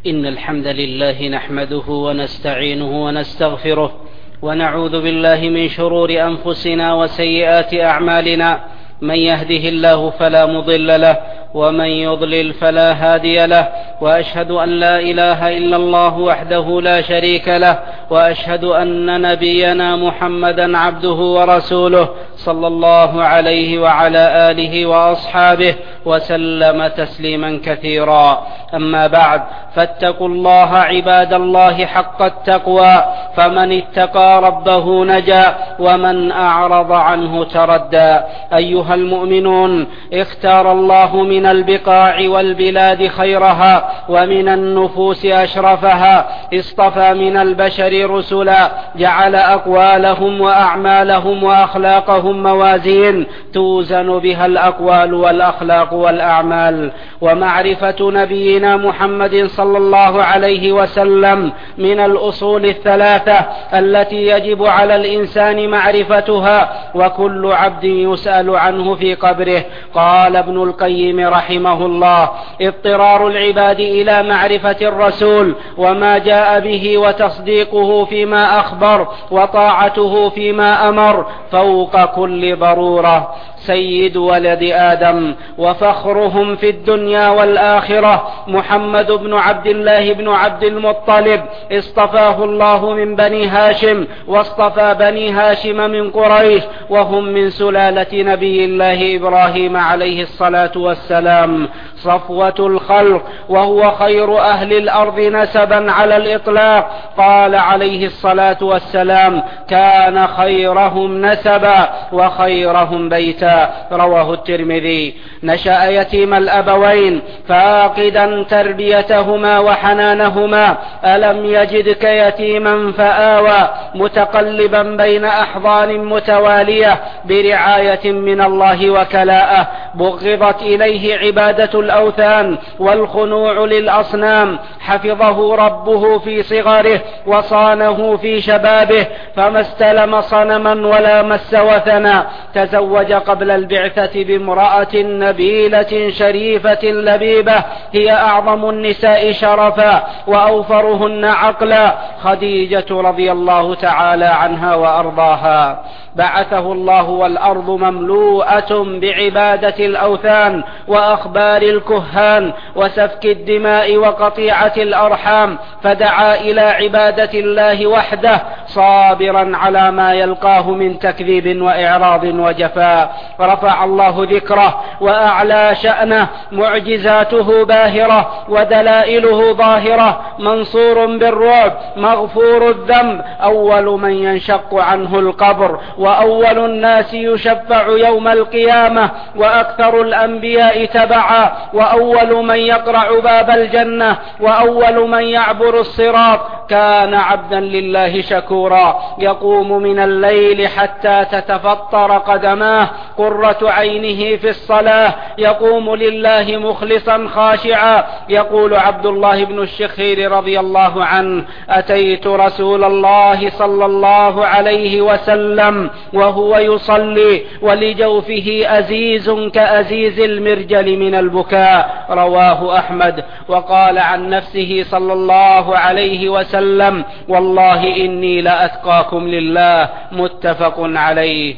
إن الحمد لله نحمده ونستعينه ونستغفره ونعوذ بالله من شرور أنفسنا وسيئات أعمالنا. من يهده الله فلا مضل له ومن يضلل فلا هادي له، وأشهد أن لا إله إلا الله وحده لا شريك له، وأشهد أن نبينا محمدا عبده ورسوله صلى الله عليه وعلى آله وأصحابه وسلم تسليما كثيرا. أما بعد، فاتقوا الله عباد الله حق التقوى، فمن اتقى ربه نجا ومن أعرض عنه تردى. أيها المؤمنون، اختار الله من البقاع والبلاد خيرها ومن النفوس أشرفها، اصطفى من البشر رسلا جعل أقوالهم وأعمالهم وأخلاقهم موازين توزن بها الأقوال والأخلاق والأعمال. ومعرفة نبينا محمد صلى الله عليه وسلم من الأصول الثلاثة التي يجب على الإنسان معرفتها، وكل عبد يسأل عنه في قبره. قال ابن القيم رحمه الله: اضطرار العباد إلى معرفة الرسول وما جاء به وتصديقه فيما أخبر وطاعته فيما أمر فوق كل ضرورة. سيد ولد آدم وفخرهم في الدنيا والآخرة محمد بن عبد الله بن عبد المطلب، اصطفاه الله من بني هاشم، واصطفى بني هاشم من قريش، وهم من سلالة نبي الله إبراهيم عليه الصلاة والسلام، صفوة الخلق، وهو خير أهل الأرض نسبا على الإطلاق. قال عليه الصلاة والسلام: كان خيرهم نسبا وخيرهم بيتا. رواه الترمذي. نشأ يتيم الأبوين فاقدا تربيتهما وحنانهما، ألم يجدك يتيما فآوى، متقلبا بين أحضان متوالية برعاية من الله وكلاءه. بغضت إليه عبادة الأوثان والخنوع للأصنام، حفظه ربه في صغره وصانه في شبابه، فما استلم صنما ولا مس وثنا. تزوج قبل البعثة بامرأة نبيلة شريفة لبيبة، هي أعظم النساء شرفا وأوفرهن عقلا، خديجة رضي الله تعالى عنها وأرضاها. بعثه الله والأرض مملوءة بعبادة الأوثان وأخبار الكهان وسفك الدماء وقطيعة الأرحام، فدعا إلى عبادة الله وحده صابرا على ما يلقاه من تكذيب وإعراض وجفاء. رفع الله ذكره وأعلى شأنه، معجزاته باهرة ودلائله ظاهرة، منصور بالرعب، مغفور الذنب، أول من ينشق عنه القبر، وأول الناس يشفع يوم القيامة، وأكثر الأنبياء تبعا، وأول من يقرع باب الجنة، وأول من يعبر الصراط. كان عبدا لله شكورا، يقوم من الليل حتى تتفطر قدماه، قرة عينه في الصلاة، يقوم لله مخلصا خاشعا. يقول عبد الله بن الشخير رضي الله عنه: أتيت رسول الله صلى الله عليه وسلم وهو يصلي ولجوفه أزيز كأزيز المرجل من البكاء. رواه أحمد. وقال عن نفسه صلى الله عليه وسلم: والله إني لأتقاكم لله. متفق عليه.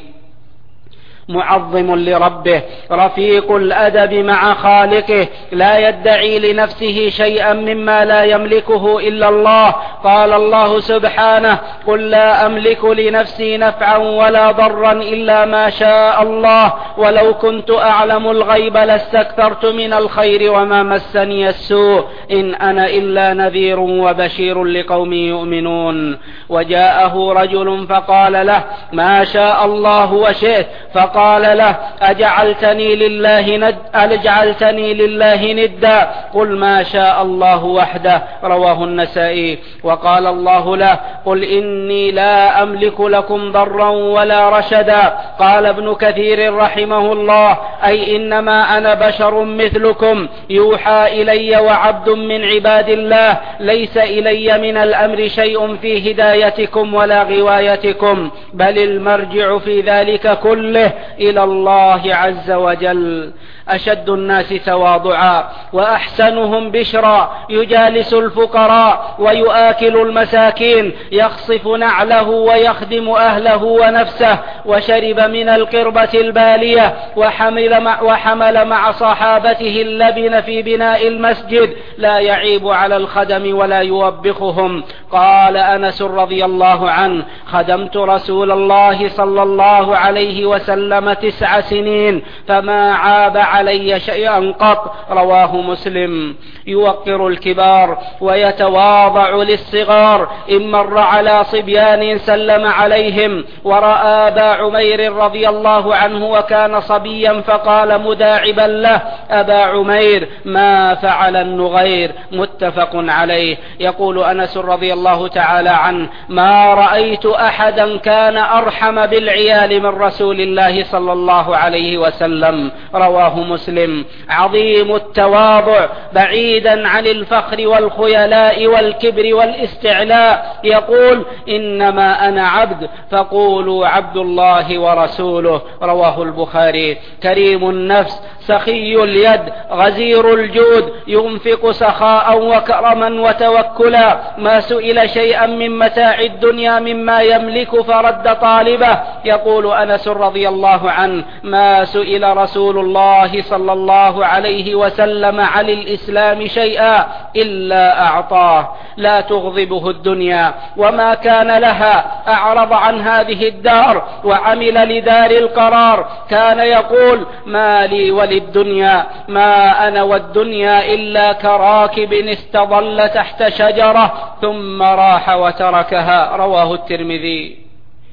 معظم لربه، رفيق الأدب مع خالقه، لا يدعي لنفسه شيئا مما لا يملكه إلا الله. قال الله سبحانه: قل لا أملك لنفسي نفعا ولا ضرا إلا ما شاء الله، ولو كنت أعلم الغيب لاستكثرت من الخير وما مسني السوء، إن أنا إلا نذير وبشير لقوم يؤمنون. وجاءه رجل فقال له: ما شاء الله وشئت. فقال له: أجعلتني لله ندا؟ قل ما شاء الله وحده. رواه النسائي. وقال الله له: قل إني لا أملك لكم ضرا ولا رشدا. قال ابن كثير رحمه الله: أي إنما أنا بشر مثلكم، يوحى إلي وعبد من عباد الله، ليس إلي من الأمر شيء في هدايتكم ولا غوايتكم، بل المرجع في ذلك كله إلى الله عز وجل. أشد الناس تواضعا وأحسنهم بشرا يجالس الفقراء ويؤكل المساكين، يخصف نعله ويخدم أهله ونفسه، وشرب من القربة البالية، وحمل مع صحابته اللبن في بناء المسجد، لا يعيب على الخدم ولا يوبخهم. قال أنس رضي الله عنه: خدمت رسول الله صلى الله عليه وسلم 9 سنين فما عاب علي شيئا قط. رواه مسلم. يوقر الكبار ويتواضع للصغار. إن مر على صبيان سلم عليهم، ورأى أبا عمير رضي الله عنه وكان صبيا فقال مداعبا له: أبا عمير ما فعل النغير؟ متفق عليه. يقول أنس رضي الله تعالى عنه: ما رأيت أحدا كان أرحم بالعيال من رسول الله صلى الله عليه وسلم. رواه مسلم. عظيم التواضع بعيدا عن الفخر والخيلاء والكبر والاستعلاء. يقول: إنما أنا عبد فقولوا عبد الله ورسوله. رواه البخاري. كريم النفس، سخي اليد، غزير الجود، ينفق سخاء وكرما وتوكلا، ما سئل شيئا من متاع الدنيا مما يملك فرد طالبه. يقول أنس رضي الله عنه: ما سئل رسول الله صلى الله عليه وسلم عن الإسلام شيئا إلا أعطاه. لا تغضبه الدنيا وما كان لها، أعرض عن هذه الدار وعمل لدار القرار. كان يقول: ما لي وللدنيا، ما أنا والدنيا إلا كراكب استظل تحت شجرة ثم راح وتركها. رواه الترمذي.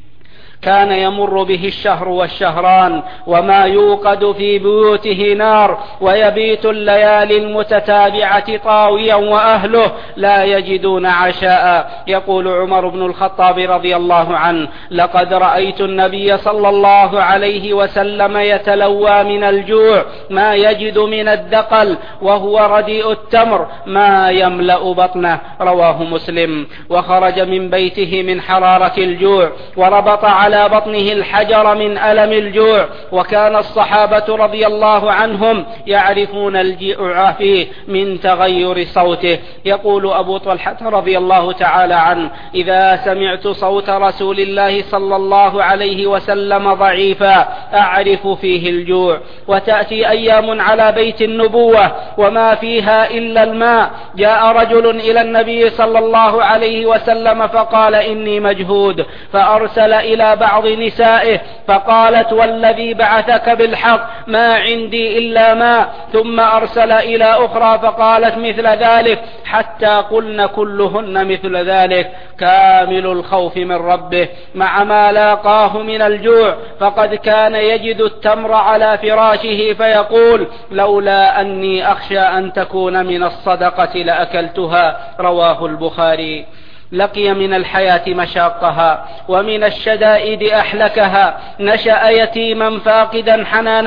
كان يمر به الشهر والشهران وما يوقد في بيوته نار، ويبيت الليالي المتتابعة طاويا وأهله لا يجدون عشاء. يقول عمر بن الخطاب رضي الله عنه: لقد رأيت النبي صلى الله عليه وسلم يتلوى من الجوع ما يجد من الدقل، وهو رديء التمر ما يملأ بطنه. رواه مسلم. وخرج من بيته من حرارة الجوع وربط على بطنه الحجر من ألم الجوع. وكان الصحابة رضي الله عنهم يعرفون الجوع فيه من تغير صوته. يقول أبو طلحة رضي الله تعالى عنه: إذا سمعت صوت رسول الله صلى الله عليه وسلم ضعيفا أعرف فيه الجوع. وتأتي أيام على بيت النبوة وما فيها إلا الماء. جاء رجل إلى النبي صلى الله عليه وسلم فقال: إني مجهود، فأرسل إلى بعض نسائه فقالت: والذي بعثك بالحق ما عندي إلا ماء. ثم أرسل إلى أخرى فقالت مثل ذلك، حتى قلن كلهن مثل ذلك. كامل الخوف من ربه مع ما لاقاه من الجوع، فقد كان يجد التمر على فراشه فيقول: لولا أني أخشى أن تكون من الصدقة لأكلتها. رواه البخاري. لقي من الحياة مشاقها ومن الشدائد أحلكها. نشأ يتيما فاقدا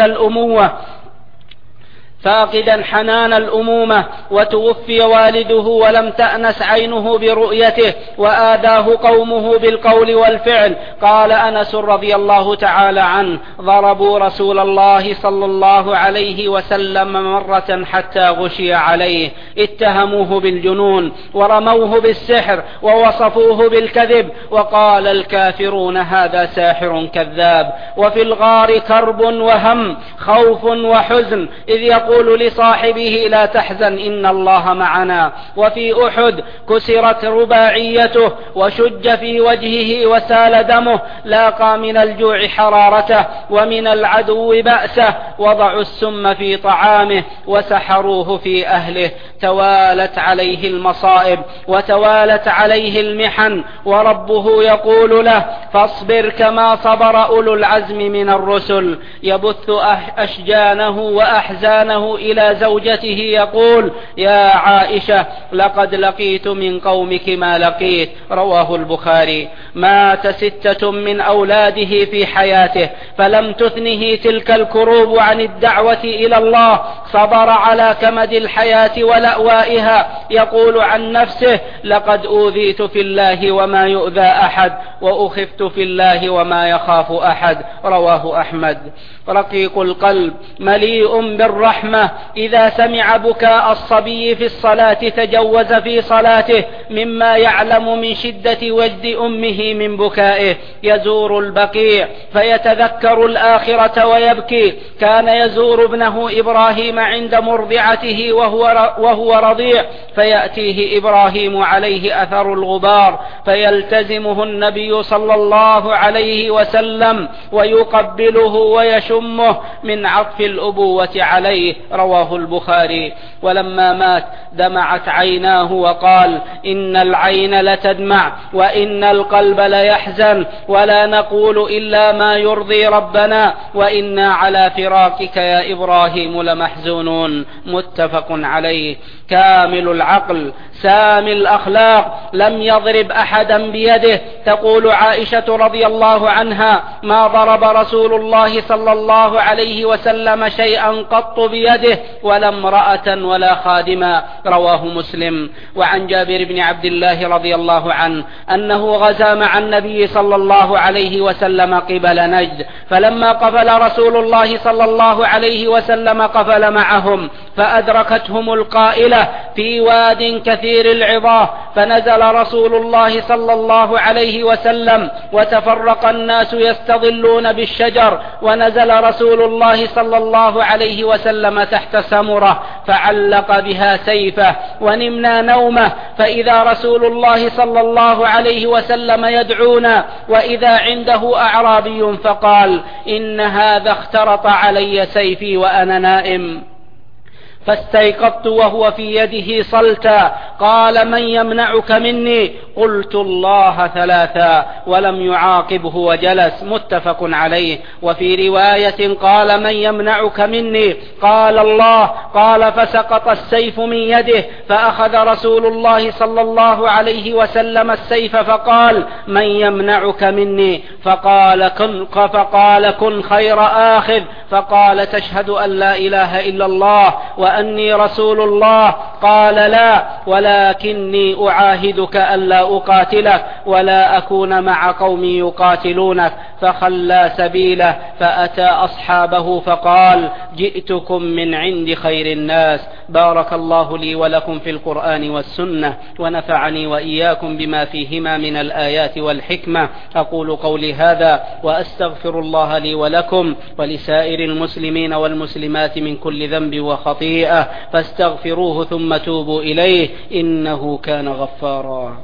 حنان الأمومة، وتوفي والده ولم تأنس عينه برؤيته، وآذاه قومه بالقول والفعل. قال أنس رضي الله تعالى عنه: ضربوا رسول الله صلى الله عليه وسلم مرة حتى غشي عليه، اتهموه بالجنون ورموه بالسحر ووصفوه بالكذب، وقال الكافرون: هذا ساحر كذاب. وفي الغار كرب وهم، خوف وحزن، إذ يقول لصاحبه: لا تحزن إن الله معنا. وفي أحد كسرت رباعيته وشج في وجهه وسال دمه. لاقى من الجوع حرارته ومن العدو بأسه. وضعوا السم في طعامه وسحروه في أهله. توالت عليه المصائب وتوالت عليه المحن، وربه يقول له: فاصبر كما صبر أولو العزم من الرسل. يبث أشجانه وأحزانه ابنه إلى زوجته يقول: يا عائشة لقد لقيت من قومك ما لقيت. رواه البخاري. مات 6 من أولاده في حياته فلم تثنه تلك الكروب عن الدعوة إلى الله، صبر على كمد الحياة ولأوائها. يقول عن نفسه: لقد أوذيت في الله وما يؤذى أحد، وأخفت في الله وما يخاف أحد. رواه أحمد. رقيق القلب مليء بالرحمة، إذا سمع بكاء الصبي في الصلاة تجوز في صلاته مما يعلم من شدة وجد أمه من بكائه. يزور البقيع فيتذكر الآخرة ويبكي. كان يزور ابنه إبراهيم عند مرضعته وهو رضيع، فيأتيه إبراهيم عليه أثر الغبار فيلتزمه النبي صلى الله عليه وسلم ويقبله ويشمه من عطف الأبوة عليه. رواه البخاري. ولما مات دمعت عيناه وقال: إن العين لتدمع وإن القلب ليحزن، ولا نقول إلا ما يرضي ربنا، وإنا على فراقك يا إبراهيم لمحزونون. متفق عليه. كامل العقل سامي الأخلاق، لم يضرب أحدا بيده. تقول عائشة رضي الله عنها: ما ضرب رسول الله صلى الله عليه وسلم شيئا قط بيده، ولا امرأة ولا خادما. رواه مسلم. وعن جابر بن عبد الله رضي الله عنه أنه غزا مع النبي صلى الله عليه وسلم قبل نجد، فلما قفل رسول الله صلى الله عليه وسلم قفل معهم، فأدركتهم القائلة في واد كثير العظاه، فنزل رسول الله صلى الله عليه وسلم وتفرق الناس يستظلون بالشجر، ونزل رسول الله صلى الله عليه وسلم تحت سمرة فعلق بها سيفه، ونمنا نومه، فإذا رسول الله صلى الله عليه وسلم يدعونا، وإذا عنده أعرابي فقال: إن هذا اخترط علي سيفي وأنا نائم. فاستيقظت وهو في يده صلتا. قال: من يمنعك مني؟ قلت: الله 3، ولم يعاقبه وجلس. متفق عليه. وفي رواية: قال: من يمنعك مني؟ قال: الله. قال: فسقط السيف من يده، فأخذ رسول الله صلى الله عليه وسلم السيف فقال: من يمنعك مني؟ فقال: كن خير آخذ. فقال: تشهد أن لا إله إلا الله وأني رسول الله؟ قال: لا، ولكني أعاهدك ألا أقاتلك ولا أكون مع قومي يقاتلونك. فخلى سبيله، فأتى أصحابه فقال: جئتكم من عند خير الناس. بارك الله لي ولكم في القرآن والسنة، ونفعني وإياكم بما فيهما من الآيات والحكمة. أقول قولي هذا وأستغفر الله لي ولكم ولسائر المسلمين والمسلمات من كل ذنب وخطيئة، فاستغفروه ثم توبوا إليه، إنه كان غفارا.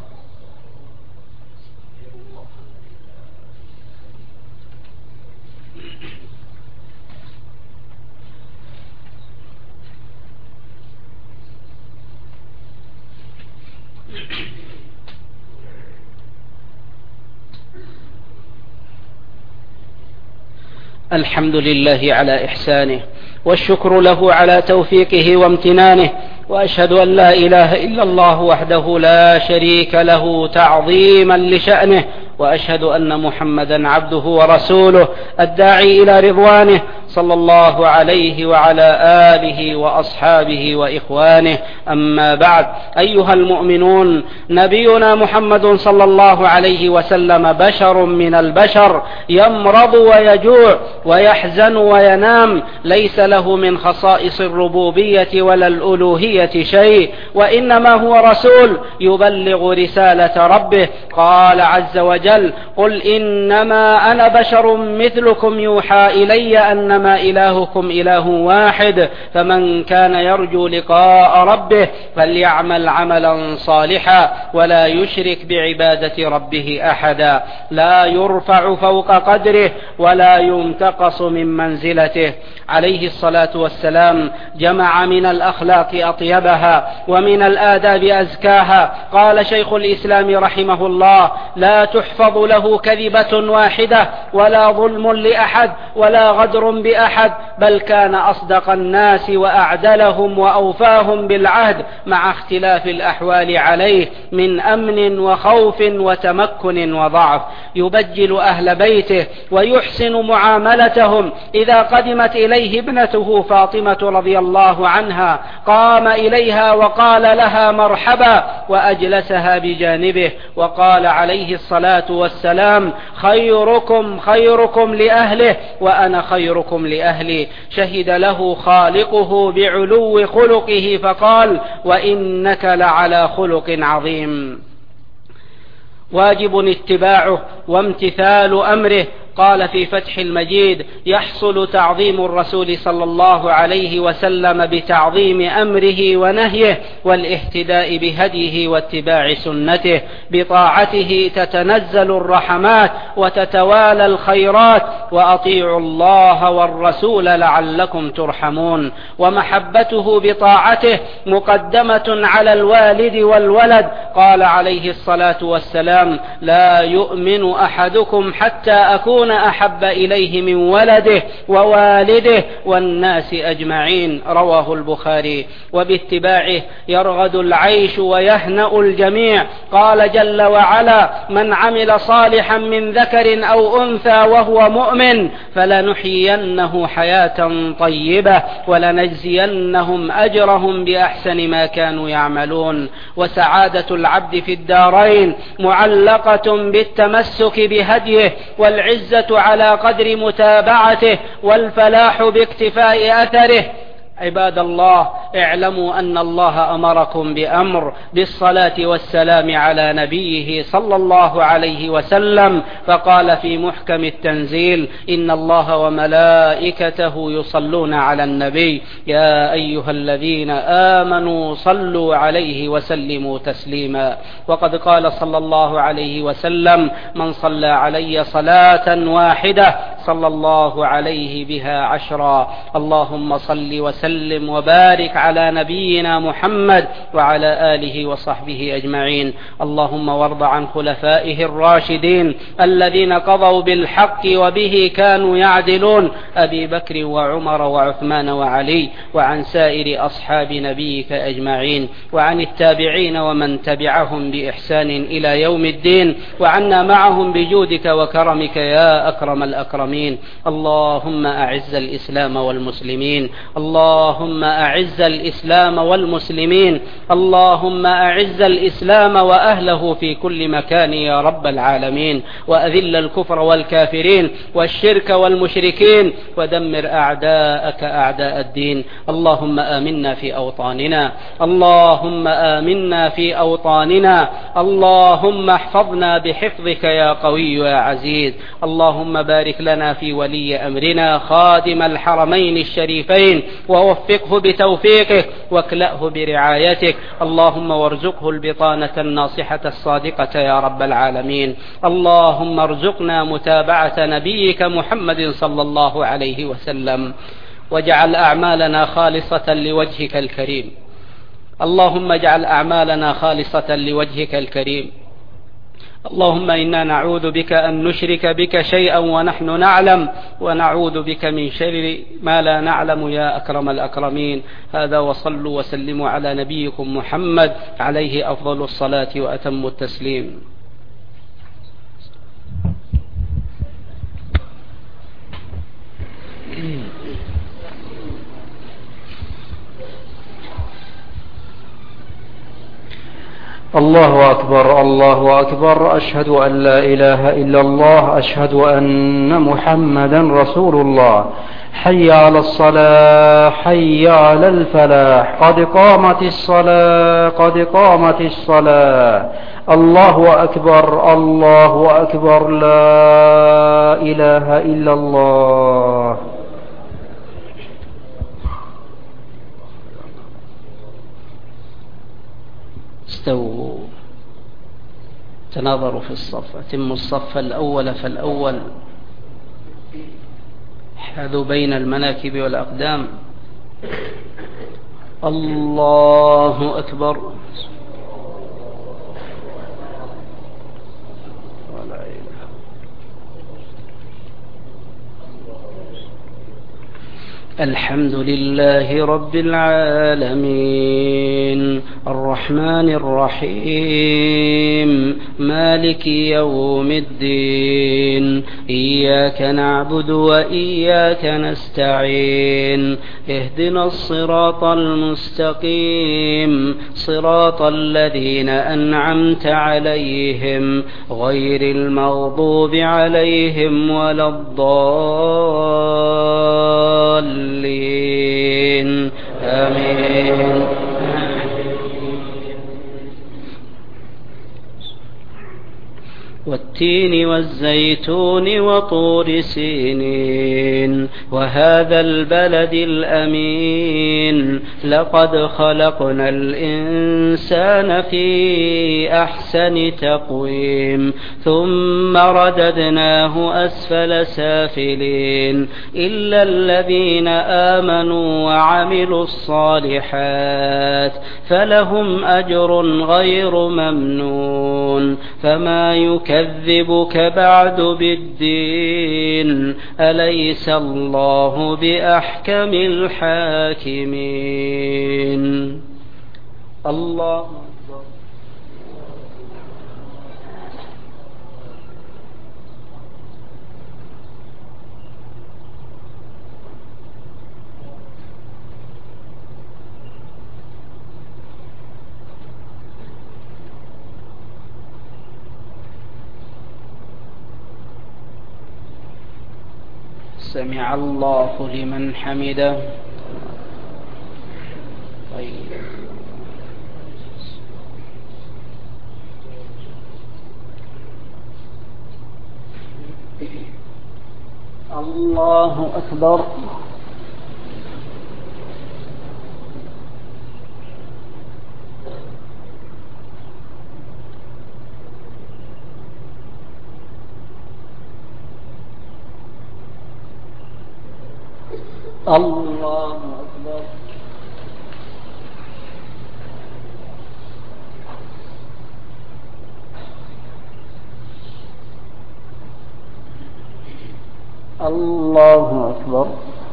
الحمد لله على إحسانه، والشكر له على توفيقه وامتنانه، وأشهد أن لا إله إلا الله وحده لا شريك له تعظيما لشأنه، وأشهد أن محمدا عبده ورسوله الداعي إلى رضوانه، صلى الله عليه وعلى آله وأصحابه وإخوانه. أما بعد، أيها المؤمنون، نبينا محمد صلى الله عليه وسلم بشر من البشر، يمرض ويجوع ويحزن وينام، ليس له من خصائص الربوبية ولا الألوهية شيء، وإنما هو رسول يبلغ رسالة ربه. قال عز وجل: قل إنما أنا بشر مثلكم يوحى إلي أنما إلهكم إله واحد، فمن كان يرجو لقاء ربه فليعمل عملا صالحا ولا يشرك بعبادة ربه أحدا. لا يرفع فوق قدره ولا ينتقص من منزلته. عليه الصلاة والسلام جمع من الأخلاق أطيبها ومن الآداب أزكاها. قال شيخ الإسلام رحمه الله: لا تحفظ تحفظ له كذبة واحدة ولا ظلم لأحد ولا غدر بأحد، بل كان أصدق الناس وأعدلهم وأوفاهم بالعهد مع اختلاف الأحوال عليه من أمن وخوف وتمكن وضعف. يبجل أهل بيته ويحسن معاملتهم. إذا قدمت إليه ابنته فاطمة رضي الله عنها قام إليها وقال لها مرحبا وأجلسها بجانبه، وقال عليه الصلاة والسلام: خيركم خيركم لأهله وأنا خيركم لأهلي. شهد له خالقه بعلو خلقه فقال: وإنك لعلى خلق عظيم. واجب اتباعه وامتثال أمره. قال في فتح المجيد: يحصل تعظيم الرسول صلى الله عليه وسلم بتعظيم أمره ونهيه والاهتداء بهديه واتباع سنته. بطاعته تتنزل الرحمات وتتوالى الخيرات، وأطيعوا الله والرسول لعلكم ترحمون. ومحبته بطاعته مقدمة على الوالد والولد. قال عليه الصلاة والسلام: لا يؤمن أحدكم حتى أكون أحب إليه من ولده ووالده والناس أجمعين. رواه البخاري. وباتباعه يرغد العيش ويهنأ الجميع. قال جل وعلا: من عمل صالحا من ذكر أو أنثى وهو مؤمن فلنحيينه حياة طيبة ولنجزينهم أجرهم بأحسن ما كانوا يعملون. وسعادة العبد في الدارين معلقة بالتمسك بهديه، والعزة على قدر متابعته، والفلاح باكتفاء أثره. عباد الله، اعلموا أن الله أمركم بأمر بالصلاة والسلام على نبيه صلى الله عليه وسلم، فقال في محكم التنزيل: إن الله وملائكته يصلون على النبي يا أيها الذين آمنوا صلوا عليه وسلموا تسليما. وقد قال صلى الله عليه وسلم: من صلى علي صلاة واحدة صلى الله عليه بها 10. اللهم صل وسلم وبارك على نبينا محمد وعلى آله وصحبه أجمعين. اللهم وارض عن خلفائه الراشدين الذين قضوا بالحق وبه كانوا يعدلون: أبي بكر وعمر وعثمان وعلي، وعن سائر أصحاب نبيك أجمعين، وعن التابعين ومن تبعهم بإحسان إلى يوم الدين، وعنا معهم بجودك وكرمك يا أكرم الأكرمين. اللهم أعز الإسلام والمسلمين. اللهم أعز الإسلام والمسلمين. اللهم أعز الإسلام وأهله في كل مكان يا رب العالمين، وأذل الكفر والكافرين والشرك والمشركين، ودمر أعداءك أعداء الدين. اللهم آمنا في أوطاننا. اللهم آمنا في أوطاننا. اللهم احفظنا بحفظك يا قوي يا عزيز. اللهم بارك لنا في ولي أمرنا خادم الحرمين الشريفين، ووفقه بتوفيقك واكلأه برعايتك. اللهم وارزقه البطانة الناصحة الصادقة يا رب العالمين. اللهم ارزقنا متابعة نبيك محمد صلى الله عليه وسلم، واجعل أعمالنا خالصة لوجهك الكريم. اللهم اجعل أعمالنا خالصة لوجهك الكريم. اللهم إنا نعوذ بك أن نشرك بك شيئا ونحن نعلم، ونعوذ بك من شر ما لا نعلم يا أكرم الأكرمين. هذا، وصلوا وسلموا على نبيكم محمد عليه أفضل الصلاة وأتم التسليم. الله أكبر الله أكبر. أشهد أن لا إله إلا الله. أشهد أن محمدا رسول الله. حي على الصلاة، حي على الفلاح، قد قامت الصلاة، قد قامت الصلاة. الله أكبر الله أكبر. لا إله إلا الله. استووا، تناظروا في الصف، أتموا الصف الأول فالأول، حاذوا بين المناكب والأقدام. الله أكبر. ولا الحمد لله رب العالمين الرحمن الرحيم مالك يوم الدين إياك نعبد وإياك نستعين اهدنا الصراط المستقيم صراط الذين أنعمت عليهم غير المغضوب عليهم ولا الضالين آمين. والتين والزيتون وطور سينين وهذا البلد الأمين لقد خلقنا الإنسان في أحسن تقويم ثم رددناه أسفل سافلين إلا الذين آمنوا وعملوا الصالحات فلهم أجر غير ممنون فما يكذبك بعد بالدين أليس الله بأحكم الحاكمين. الله سمع الله لمن حمده. الله أكبر. الله أكبر. الله أكبر.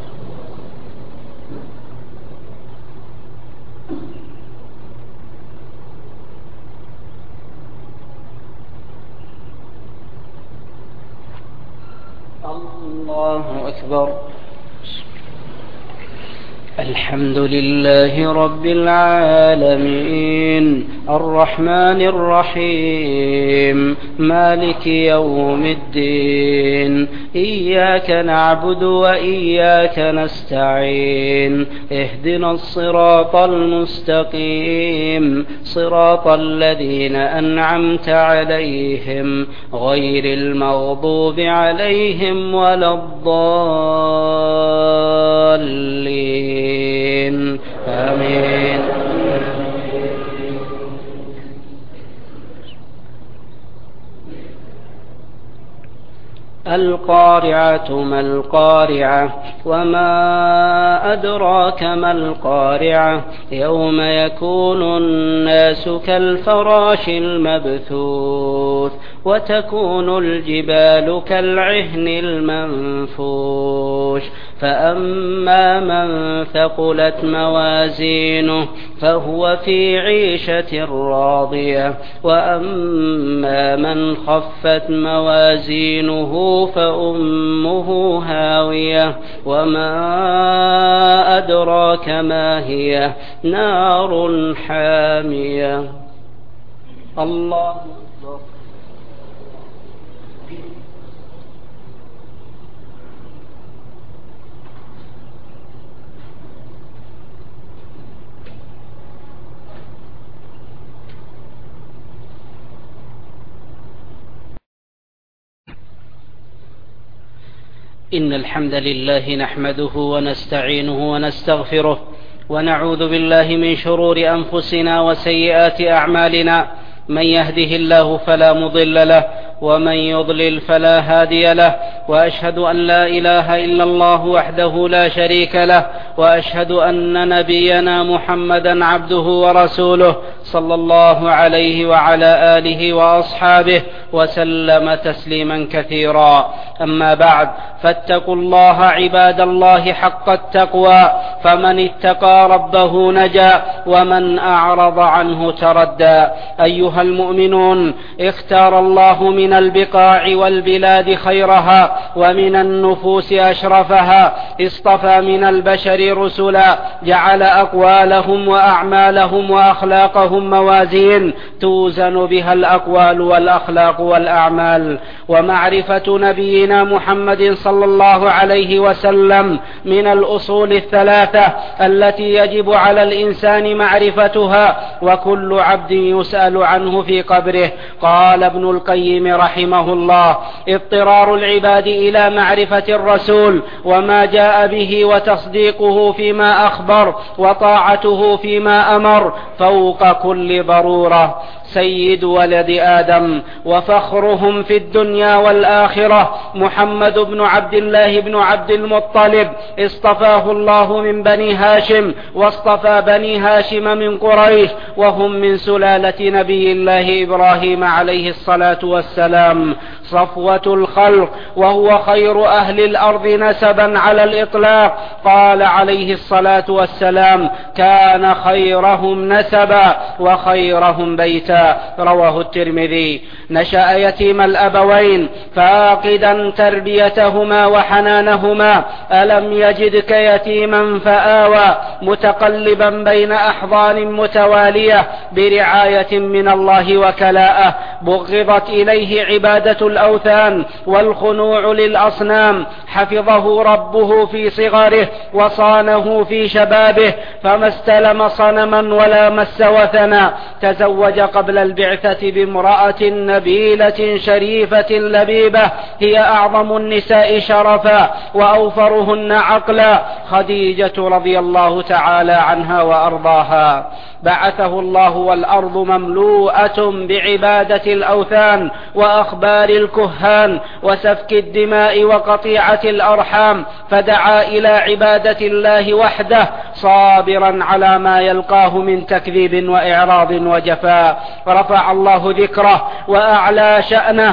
الله أكبر. الحمد لله رب العالمين الرحمن الرحيم مالك يوم الدين إياك نعبد وإياك نستعين اهدنا الصراط المستقيم صراط الذين أنعمت عليهم غير المغضوب عليهم ولا الضالين آمين. القارعة ما القارعة وما أدراك ما القارعة يوم يكون الناس كالفراش المبثوث وتكون الجبال كالعهن المنفوش فأما من ثقلت موازينه فهو في عيشة راضية وأما من خفت موازينه فأمه هاوية وما أدراك ما هي نار حامية. الله أكبر. إن الحمد لله نحمده ونستعينه ونستغفره ونعوذ بالله من شرور أنفسنا وسيئات أعمالنا من يهده الله فلا مضل له ومن يضلل فلا هادي له وأشهد أن لا إله إلا الله وحده لا شريك له وأشهد أن نبينا محمدا عبده ورسوله صلى الله عليه وعلى آله وأصحابه وسلم تسليما كثيرا. أما بعد، فاتقوا الله عباد الله حق التقوى، فمن اتقى ربه نجا ومن أعرض عنه تردى. أيها المؤمنون، اختار الله من البقاع والبلاد خيرها ومن النفوس أشرفها، اصطفى من البشر رسلا، جعل أقوالهم وأعمالهم وأخلاقهم موازين توزن بها الأقوال والأخلاق والأعمال. ومعرفة نبينا محمد صلى الله عليه وسلم من الأصول الثلاثة التي يجب على الإنسان معرفتها، وكل عبد يسأل عنه في قبره. قال ابن القيم رحمه الله: اضطرار العباد إلى معرفة الرسول وما جاء به وتصديقه فيما أخبر وطاعته فيما أمر فوق كل ضرورة. سيد ولد آدم وفخرهم في الدنيا والآخرة محمد بن عبد الله بن عبد المطلب، اصطفاه الله من بني هاشم، واصطفى بني هاشم من قريش، وهم من سلالة نبي الله إبراهيم عليه الصلاة والسلام، صفوة الخلق، وهو خير أهل الأرض نسبا على الإطلاق. قال عليه الصلاة والسلام: كان خيرهم نسبا وخيرهم بيتا. رواه الترمذي. نشأ يتيم الأبوين فاقدا تربيتهما وحنانهما، ألم يجدك يتيما فآوى، متقلبا بين أحضان متوالية برعاية من الله وكلاءه. بغضت إليه عبادة الأوثان والخنوع للأصنام، حفظه ربه في صغره وصانه في شبابه، فما استلم صنما ولا مس وثنا. تزوج قبل البعثة بامرأة نبيلة شريفة لبيبة، هي أعظم النساء شرفا وأوفرهن عقلا، خديجة رضي الله تعالى عنها وأرضاها. بعثه الله والأرض مملوءة بعبادة الأوثان وأخبار الكهان وسفك الدماء وقطيعة الأرحام، فدعا إلى عبادة الله وحده صابرا على ما يلقاه من تكذيب وإعراض وجفاء. رفع الله ذكره وأعلى شأنه،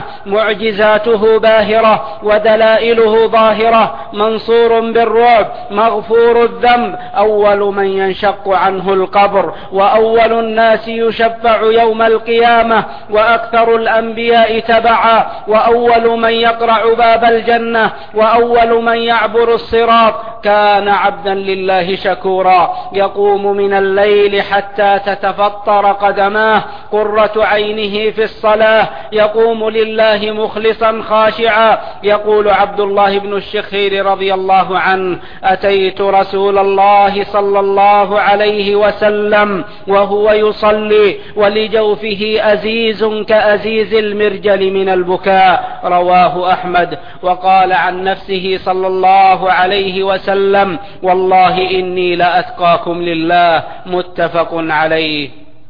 معجزاته باهرة ودلائله ظاهرة، منصور بالرعب، مغفور الذنب، أول من ينشق عنه القبر، وأول الناس يشفع يوم القيامة، وأكثر الأنبياء تبعا، وأول من يقرع باب الجنة، وأول من يعبر الصراط. كان عبدا لله شكورا، يقوم من الليل حتى تتفطر قدماه، قرة عينه في الصلاة، يقوم لله مخلصا خاشعا. يقول عبد الله بن الشخير رضي الله عنه: أتيت رسول الله صلى الله عليه وسلم وهو يصلي ولجوفه أزيز كأزيز المرجل من البكاء. رواه أحمد. وقال عن نفسه صلى الله عليه وسلم: والله إني لأتقاكم لله. متفق عليه.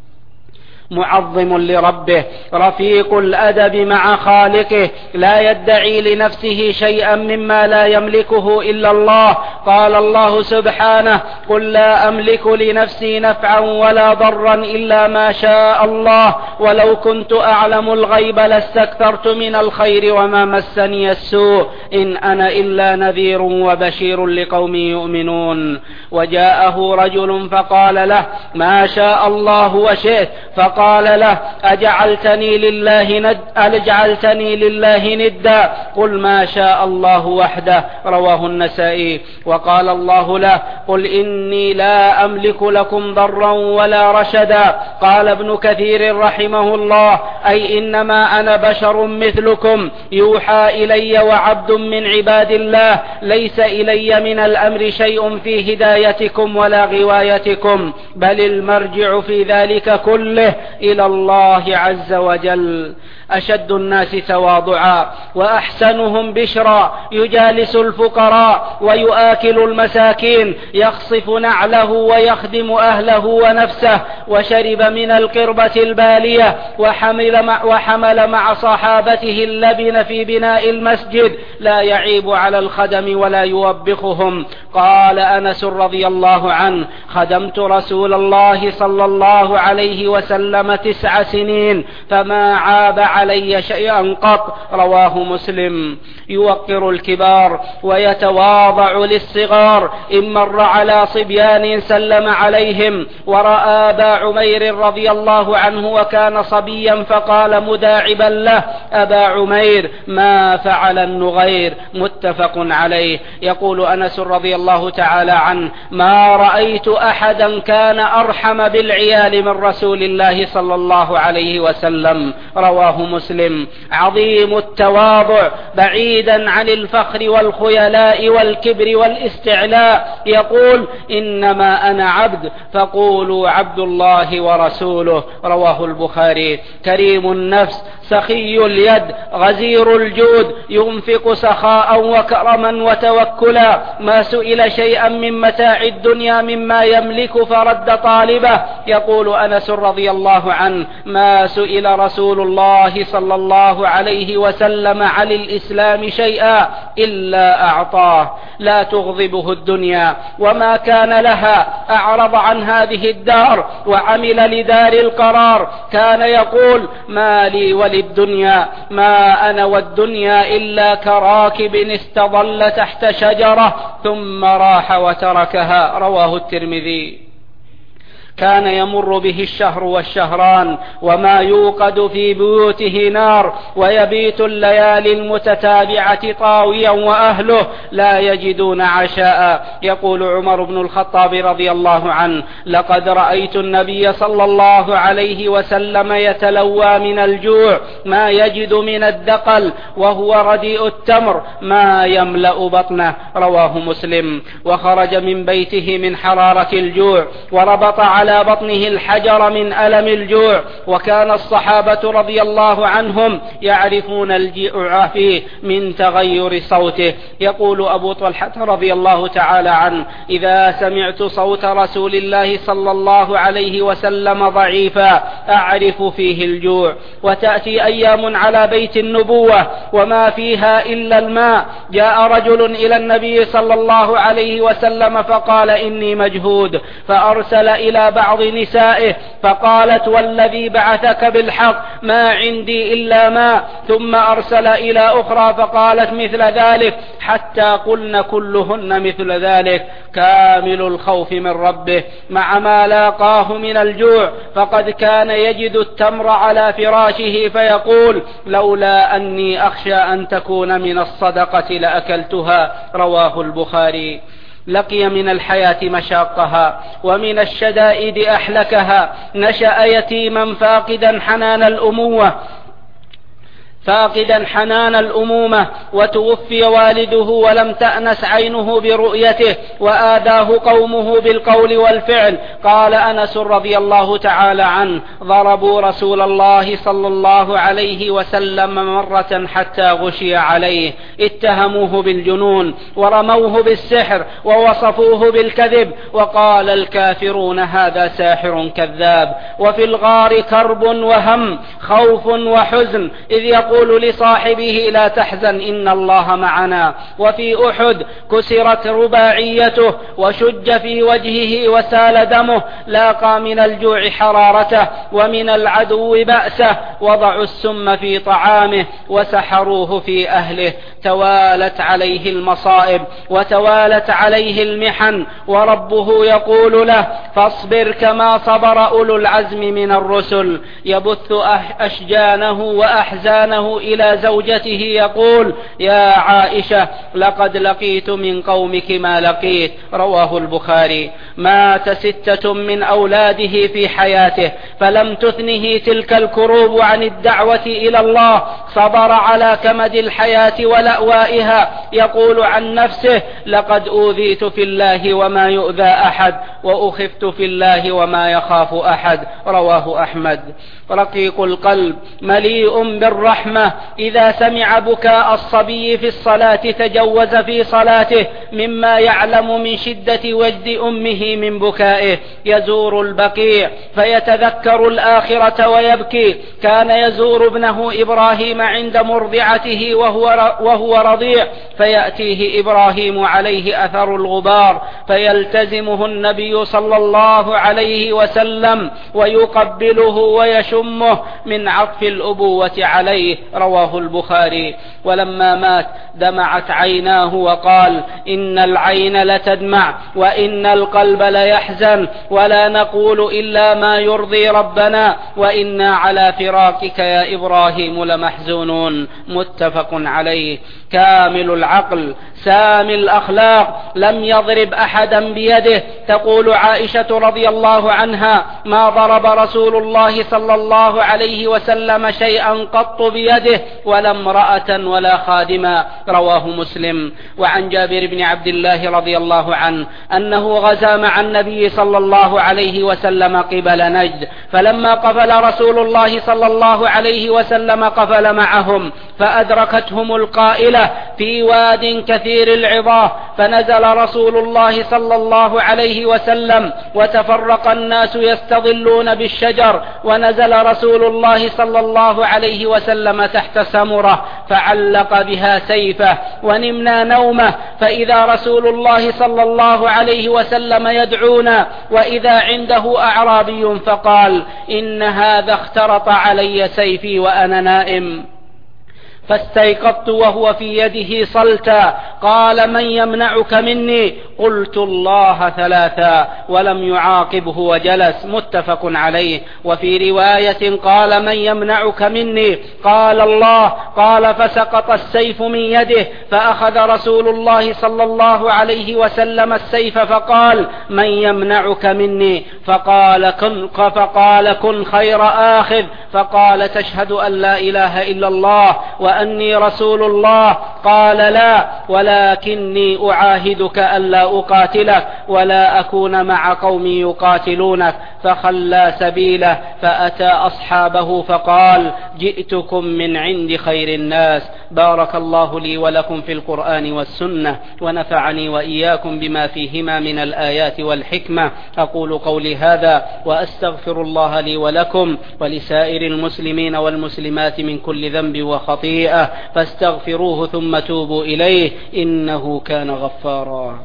معظم لربه، رفيق الأدب مع خالقه، لا يدعي لنفسه شيئا مما لا يملكه إلا الله. قال الله سبحانه: قل لا أملك لنفسي نفعا ولا ضرا إلا ما شاء الله، ولو كنت أعلم الغيب لاستكثرت من الخير وما مسني السوء، إن أنا إلا نذير وبشير لقوم يؤمنون. وجاءه رجل فقال له: ما شاء الله وشئت. فقال له: أجعلتني لله ندا؟ قل ما شاء الله وحده. رواه النسائي. وقال الله له: قل إني لا أملك لكم ضرا ولا رشدا. قال ابن كثير رحمه الله: أي إنما أنا بشر مثلكم، يوحى إلي وعبد من عباد الله، ليس إلي من الأمر شيء في هدايتكم ولا غوايتكم، بل المرجع في ذلك كله إلى الله عز وجل. أشد الناس تواضعا وأحسنهم بشرا، يجالس الفقراء ويؤكل المساكين، يخصف نعله ويخدم أهله ونفسه، وشرب من القربة البالية، وحمل وحمل مع صحابته اللبن في بناء المسجد لا يعيب على الخدم ولا يوبخهم. قال أنس رضي الله عنه: خدمت رسول الله صلى الله عليه وسلم 9 سنين فما عاب علي شيئا قط. رواه مسلم. يوقر الكبار ويتواضع للصغار. إن مر على صبيان سلم عليهم، ورأى أبا عمير رضي الله عنه وكان صبيا فقال مداعبا له: أبا عمير ما فعل النغير. متفق عليه. يقول أنس رضي الله تعالى عنه: ما رأيت أحدا كان أرحم بالعيال من رسول الله صلى الله عليه وسلم. رواه مسلم. عظيم التواضع بعيدا عن الفخر والخيلاء والكبر والاستعلاء. يقول: إنما أنا عبد فقولوا عبد الله ورسوله. رواه البخاري. كريم النفس سخي اليد غزير الجود، ينفق سخاء وكرما وتوكلا. ما سئل شيئا من متاع الدنيا مما يملك فرد طالبه. يقول أنس رضي الله عنه: ما سئل رسول الله صلى الله عليه وسلم عن الإسلام شيئا إلا أعطاه. لا تغضبه الدنيا وما كان لها، أعرض عن هذه الدار وعمل لدار القرار. كان يقول: ما لي وللدنيا، ما أنا والدنيا إلا كراكب استظل تحت شجرة ثم راح وتركها. رواه الترمذي. كان يمر به الشهر والشهران وما يوقد في بيوته نار، ويبيت الليالي المتتابعة طاويا وأهله لا يجدون عشاء. يقول عمر بن الخطاب رضي الله عنه: لقد رأيت النبي صلى الله عليه وسلم يتلوى من الجوع ما يجد من الدقل، وهو رديء التمر ما يملأ بطنه. رواه مسلم. وخرج من بيته من حرارة الجوع وربط على بطنه الحجر من ألم الجوع. وكان الصحابة رضي الله عنهم يعرفون الجوع فيه من تغير صوته. يقول أبو طلحة رضي الله تعالى عنه: إذا سمعت صوت رسول الله صلى الله عليه وسلم ضعيفا أعرف فيه الجوع. وتأتي أيام على بيت النبوة وما فيها إلا الماء. جاء رجل إلى النبي صلى الله عليه وسلم فقال: إني مجهود، فأرسل إلى بعض نسائه فقالت: والذي بعثك بالحق ما عندي إلا ماء. ثم أرسل إلى أخرى فقالت مثل ذلك، حتى قلن كلهن مثل ذلك. كامل الخوف من ربه مع ما لاقاه من الجوع، فقد كان يجد التمر على فراشه فيقول: لولا أني أخشى أن تكون من الصدقة لأكلتها. رواه البخاري. لقي من الحياة مشاقها ومن الشدائد أحلكها. نشأ يتيما فاقدا حنان الأمومة، وتوفي والده ولم تأنس عينه برؤيته، وآذاه قومه بالقول والفعل. قال أنس رضي الله تعالى عنه: ضربوا رسول الله صلى الله عليه وسلم مرة حتى غشي عليه، اتهموه بالجنون ورموه بالسحر ووصفوه بالكذب، وقال الكافرون: هذا ساحر كذاب. وفي الغار كرب وهم، خوف وحزن، إذ يقول لصاحبه: لا تحزن إن الله معنا. وفي أحد كسرت رباعيته وشج في وجهه وسال دمه. لاقى من الجوع حرارته ومن العدو بأسه. وضعوا السم في طعامه وسحروه في أهله. توالت عليه المصائب وتوالت عليه المحن، وربه يقول له: فاصبر كما صبر أولو العزم من الرسل. يبث أشجانه وأحزانه إلى زوجته يقول: يا عائشة لقد لقيت من قومك ما لقيت. رواه البخاري. مات 6 من أولاده في حياته فلم تثنه تلك الكروب عن الدعوة إلى الله. صبر على كمد الحياة ولأوائها. يقول عن نفسه: لقد أوذيت في الله وما يؤذى أحد، وأخفت في الله وما يخاف أحد. رواه أحمد. رقيق القلب مليء بالرحمة، إذا سمع بكاء الصبي في الصلاة تجوز في صلاته مما يعلم من شدة وجد أمه من بكائه. يزور البقيع فيتذكر الآخرة ويبكي. كان كان يزور ابنه إبراهيم عند مرضعته وهو رضيع، فيأتيه إبراهيم عليه أثر الغبار فيلتزمه النبي صلى الله عليه وسلم ويقبله ويشمه من عطف الأبوة عليه. رواه البخاري. ولما مات دمعت عيناه وقال: إن العين لتدمع وإن القلب ليحزن ولا نقول إلا ما يرضي ربنا وإنا على فراقك يا إبراهيم لمحزونون. متفق عليه. كامل العقل سامي الأخلاق، لم يضرب أحدا بيده. تقول عائشة رضي الله عنها: ما ضرب رسول الله صلى الله عليه وسلم شيئا قط بيده ولا امرأة ولا خادما. رواه مسلم. وعن جابر بن عبد الله رضي الله عنه أنه غزا مع النبي صلى الله عليه وسلم قبل نجد، فلما قفل رسول الله صلى الله عليه وسلم قفل معهم، فأدركتهم القائلة في واد كثير العظاه، فنزل رسول الله صلى الله عليه وسلم وتفرق الناس يستظلون بالشجر، ونزل رسول الله صلى الله عليه وسلم تحت سمرة فعلق بها سيفه، ونمنا نومه فإذا رسول الله صلى الله عليه وسلم يدعونا وإذا عنده أعرابي فقال: إن هذا اخترط علي سيفي وأنا نائم. فاستيقظت وهو في يده صلتا، قال: من يمنعك مني؟ قلت: الله ثلاثا، ولم يعاقبه وجلس. متفق عليه. وفي رواية: قال: من يمنعك مني؟ قال: الله. قال: فسقط السيف من يده، فأخذ رسول الله صلى الله عليه وسلم السيف فقال: من يمنعك مني؟ فقال: كن خير آخذ. فقال: تشهد أن لا إله إلا الله وأني رسول الله؟ قال: لا، ولكني أعاهدك ألا أقاتلك ولا أكون مع قوم يقاتلونك. فخلى سبيله فأتى أصحابه فقال: جئتكم من عند خير الناس. بارك الله لي ولكم في القرآن والسنة، ونفعني وإياكم بما فيهما من الآيات والحكمة. أقول قولي هذا وأستغفر الله لي ولكم ولسائر المسلمين والمسلمات من كل ذنب وخطيئة، فاستغفروه ثم توبوا إليه إنه كان غفارا.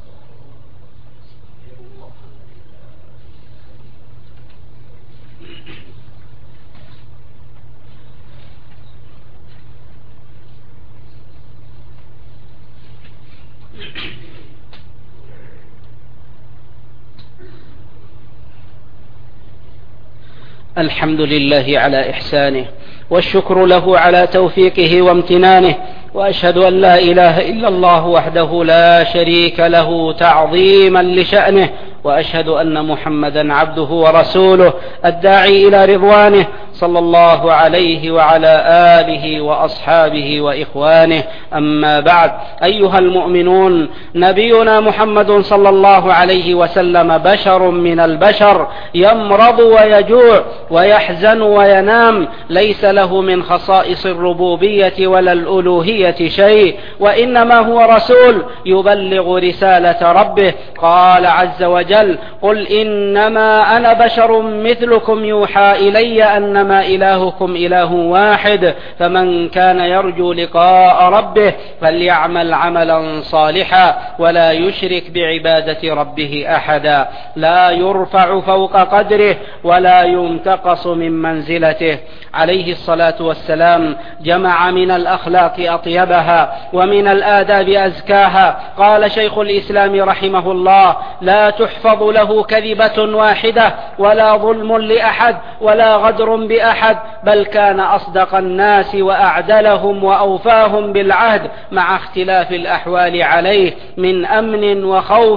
الحمد لله على إحسانه، والشكر له على توفيقه وامتنانه، وأشهد أن لا إله إلا الله وحده لا شريك له تعظيما لشأنه، وأشهد أن محمدا عبده ورسوله الداعي إلى رضوانه صلى الله عليه وعلى آله وأصحابه وإخوانه. أما بعد، أيها المؤمنون، نبينا محمد صلى الله عليه وسلم بشر من البشر، يمرض ويجوع ويحزن وينام، ليس له من خصائص الربوبية ولا الألوهية شيء، وإنما هو رسول يبلغ رسالة ربه. قال عز وجل: قل إنما أنا بشر مثلكم يوحى إلي أنما إلهكم إله واحد، فمن كان يرجو لقاء ربه فليعمل عملا صالحا ولا يشرك بعبادة ربه أحدا. لا يرفع فوق قدره ولا ينتقص من منزلته. عليه الصلاة والسلام جمع من الأخلاق أطيبها ومن الآداب أزكاها. قال شيخ الإسلام رحمه الله: لا تحفظ له كذبة واحدة ولا ظلم لأحد ولا غدر بأحد، بل كان أصدق الناس وأعدلهم وأوفاهم بالعهد، مع اختلاف الأحوال عليه من أمن وخوف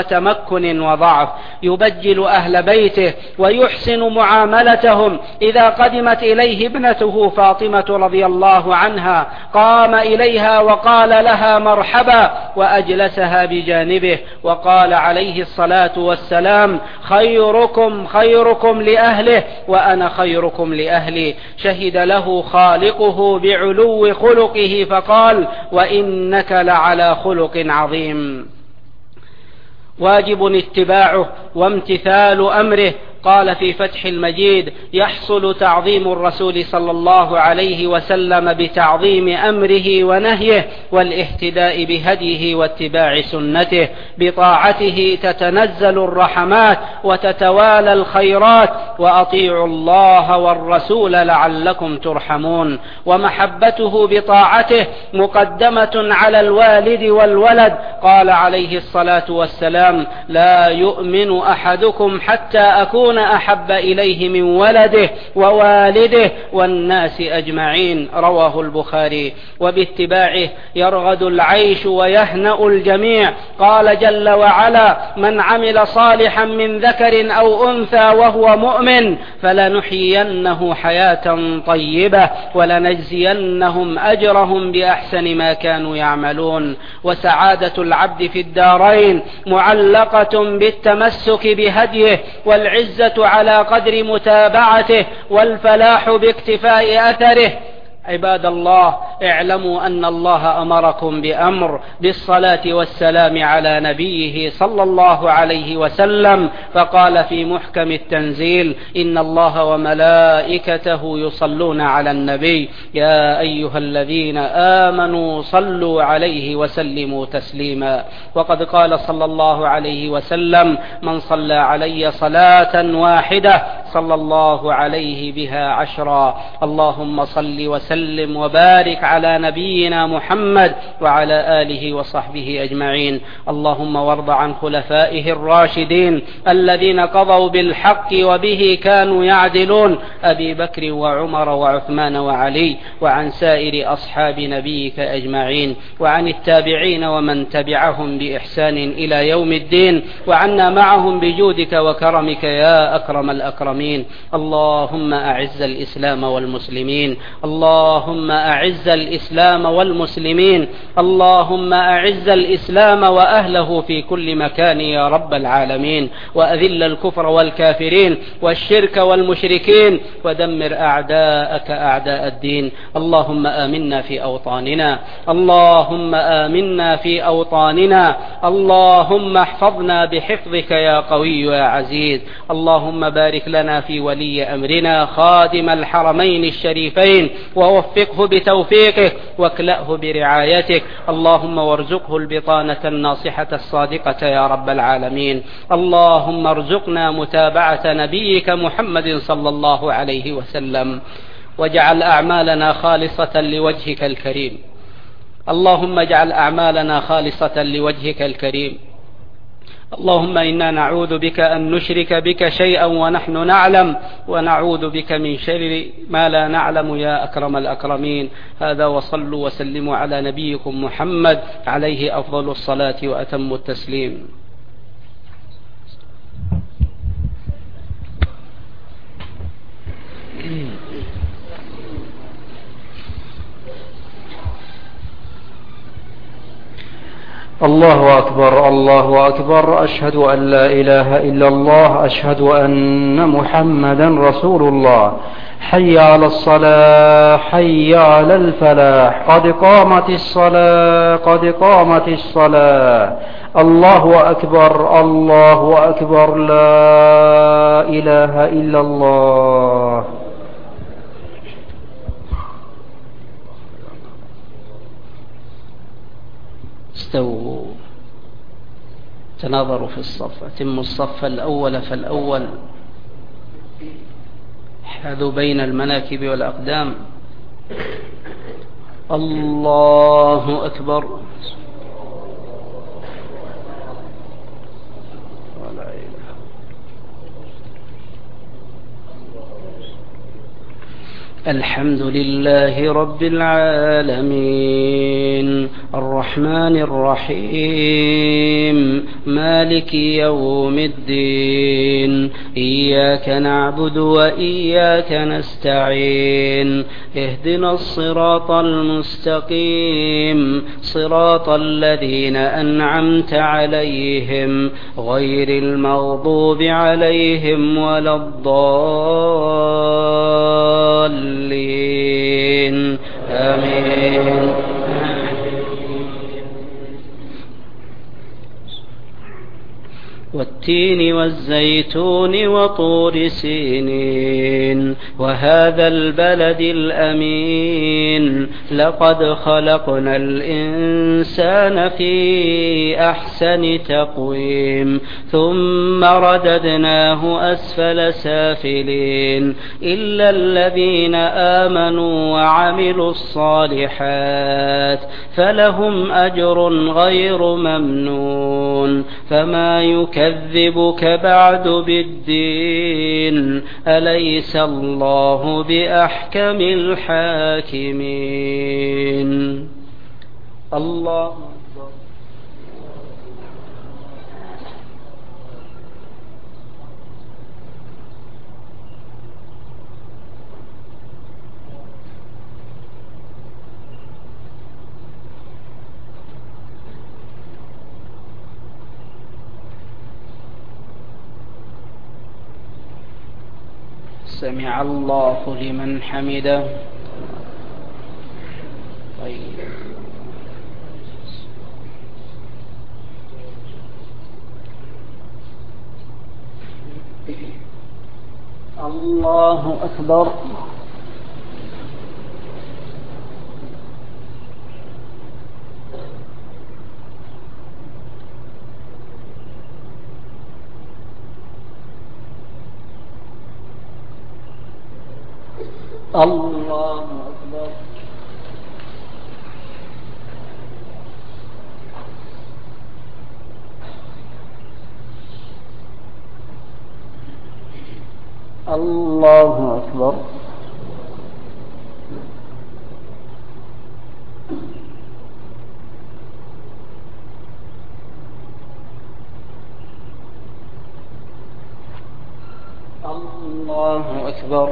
وتمكن وضعف. يبجل أهل بيته ويحسن معاملتهم. إذا قدمت إليه ابنته فاطمة رضي الله عنها قام إليها وقال لها مرحبا، وأجلسها بجانبه، وقال عليه الصلاة والسلام: خيركم خيركم لأهله وأنا خيركم لأهلي. شهد له خالقه بعلو خلقه فقال: وإنك لعلى خلق عظيم. واجب اتباعه وامتثال أمره. قال في فتح المجيد: يحصل تعظيم الرسول صلى الله عليه وسلم بتعظيم أمره ونهيه والاهتداء بهديه واتباع سنته. بطاعته تتنزل الرحمات وتتوالى الخيرات، وأطيعوا الله والرسول لعلكم ترحمون. ومحبته بطاعته مقدمة على الوالد والولد. قال عليه الصلاة والسلام: لا يؤمن أحدكم حتى أكون أحب إليه من ولده ووالده والناس أجمعين. رواه البخاري. وباتباعه يرغد العيش ويهنأ الجميع. قال جل وعلا: من عمل صالحا من ذكر أو أنثى وهو مؤمن فلنحيينه حياة طيبة ولنجزينهم أجرهم بأحسن ما كانوا يعملون. وسعادة العبد في الدارين معلقة بالتمسك بهديه، والعزة على قدر متابعته، والفلاح باكتفاء أثره. عباد الله، اعلموا أن الله أمركم بأمر بالصلاة والسلام على نبيه صلى الله عليه وسلم، فقال في محكم التنزيل: إن الله وملائكته يصلون على النبي يا أيها الذين آمنوا صلوا عليه وسلموا تسليما. وقد قال صلى الله عليه وسلم: من صلى علي صلاة واحدة صلى الله عليه بها 10. اللهم صل وسلم وبارك على نبينا محمد وعلى آله وصحبه أجمعين. اللهم وارض عن خلفائه الراشدين الذين قضوا بالحق وبه كانوا يعدلون: أبي بكر وعمر وعثمان وعلي، وعن سائر أصحاب نبيك أجمعين، وعن التابعين ومن تبعهم بإحسان إلى يوم الدين، وعنا معهم بجودك وكرمك يا أكرم الأكرمين. اللهم أعز الإسلام والمسلمين، اللهم أعز الإسلام والمسلمين، اللهم أعز الإسلام وأهله في كل مكان يا رب العالمين، وأذل الكفر والكافرين والشرك والمشركين، ودمر أعداءك أعداء الدين. اللهم آمنا في أوطاننا، اللهم آمنا في أوطاننا، اللهم احفظنا بحفظك يا قوي يا عزيز. اللهم بارك لنا في ولي أمرنا خادم الحرمين الشريفين، ووفقه بتوفيقك واكلأه برعايتك. اللهم وارزقه البطانة الناصحة الصادقة يا رب العالمين. اللهم ارزقنا متابعة نبيك محمد صلى الله عليه وسلم، واجعل أعمالنا خالصة لوجهك الكريم. اللهم اجعل أعمالنا خالصة لوجهك الكريم. اللهم إنا نعوذ بك أن نشرك بك شيئا ونحن نعلم، ونعوذ بك من شر ما لا نعلم يا أكرم الأكرمين. هذا، وصلوا وسلموا على نبيكم محمد عليه أفضل الصلاة وأتم التسليم. الله أكبر الله أكبر، أشهد أن لا إله إلا الله، أشهد أن محمدا رسول الله. حي على الصلاة، حي على الفلاح، قد قامت الصلاة، قد قامت الصلاة. الله أكبر الله أكبر، لا إله إلا الله. استووا، تناظروا في الصف، أتموا الصف الأول فالأول، حاذوا بين المناكب والأقدام. الله أكبر. الحمد لله رب العالمين، الرحمن الرحيم، مالك يوم الدين، إياك نعبد وإياك نستعين، اهدنا الصراط المستقيم، صراط الذين أنعمت عليهم غير المغضوب عليهم ولا الضالين. آمين. والتين والزيتون وطور سينين وهذا البلد الأمين لقد خلقنا الإنسان في أحسن تقويم ثم رددناه أسفل سافلين إلا الذين آمنوا وعملوا الصالحات فلهم أجر غير ممنون فما يكذبك بعد بالدين أليس الله بأحكم الحاكمين الله سمع الله لمن حمده الله أكبر الله أكبر الله أكبر الله أكبر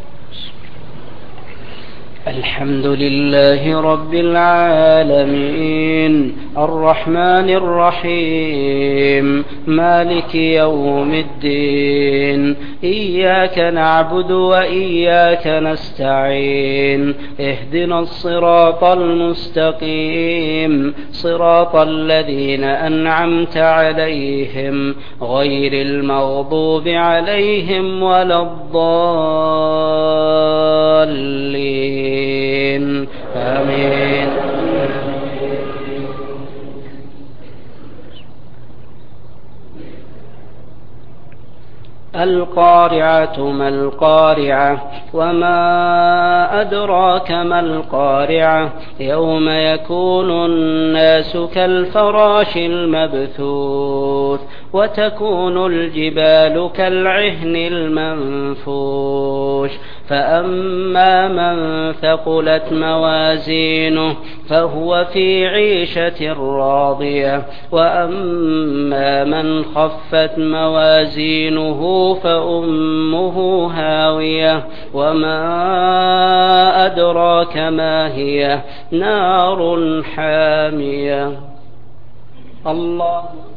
الحمد لله رب العالمين الرحمن الرحيم مالك يوم الدين إياك نعبد وإياك نستعين اهدنا الصراط المستقيم صراط الذين أنعمت عليهم غير المغضوب عليهم ولا الضالين آمين القارعة ما القارعة وما أدراك ما القارعة يوم يكون الناس كالفراش المبثوث وتكون الجبال كالعهن المنفوش فأما من ثقلت موازينه فهو في عيشة راضية وأما من خفت موازينه فأمه هاوية وما أدراك ما هي نار حامية الله